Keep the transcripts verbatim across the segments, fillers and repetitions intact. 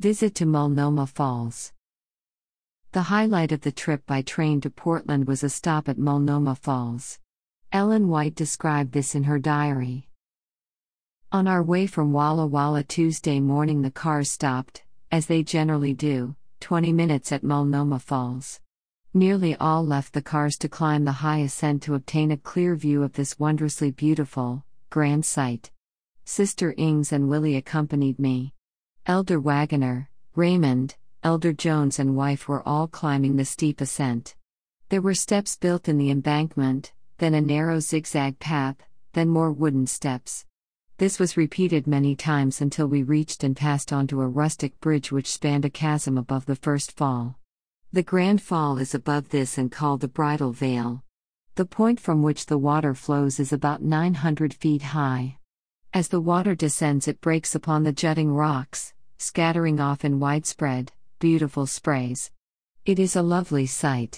Visit to Multnomah Falls. The highlight of the trip by train to Portland was a stop at Multnomah Falls. Ellen White described this in her diary. On our way from Walla Walla Tuesday morning, the cars stopped, as they generally do, twenty minutes at Multnomah Falls. Nearly all left the cars to climb the high ascent to obtain a clear view of this wondrously beautiful, grand sight. Sister Ings and Willie accompanied me. Elder Wagoner, Raymond, Elder Jones and wife were all climbing the steep ascent. There were steps built in the embankment, then a narrow zigzag path, then more wooden steps. This was repeated many times until we reached and passed onto a rustic bridge which spanned a chasm above the first fall. The Grand Fall is above this and called the Bridal Veil. The point from which the water flows is about nine hundred feet high. As the water descends, it breaks upon the jutting rocks, scattering off in widespread, beautiful sprays. It is a lovely sight.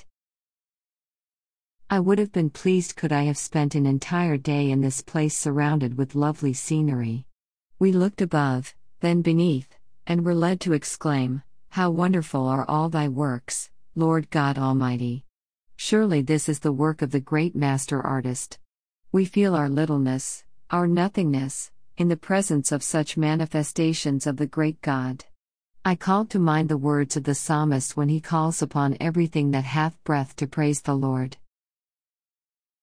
I would have been pleased could I have spent an entire day in this place surrounded with lovely scenery. We looked above, then beneath, and were led to exclaim, "How wonderful are all thy works, Lord God Almighty! Surely this is the work of the great master artist." We feel our littleness, our nothingness, in the presence of such manifestations of the great God. I called to mind the words of the psalmist when he calls upon everything that hath breath to praise the Lord.